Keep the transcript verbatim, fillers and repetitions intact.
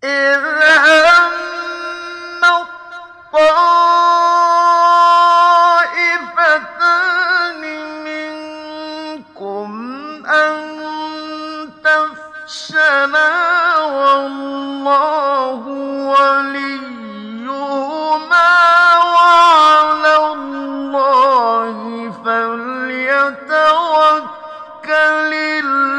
إِذْ هَمَّ الطَّائِفَتَانِ مِنكُمْ أَن تَفْشَلَا وَاللَّهُ وَلِيُّهُمَا وَعَلَى اللَّهِ فَلْيَتَوَكَّلِ